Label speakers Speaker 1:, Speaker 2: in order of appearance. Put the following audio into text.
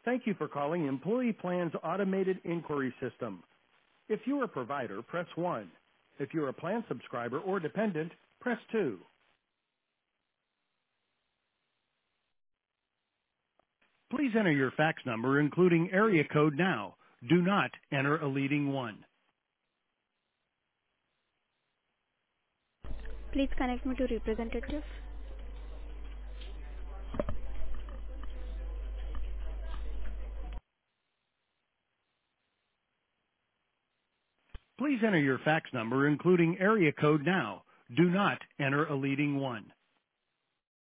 Speaker 1: Thank you for calling Employee Plan's automated inquiry system. If you're a provider, press 1. If you're a plan subscriber or dependent, press 2. Please enter your fax number, including area code now. Do not enter a leading one.
Speaker 2: Please connect me to representative.
Speaker 1: Please enter your fax number, including area code now. Do not enter a leading one.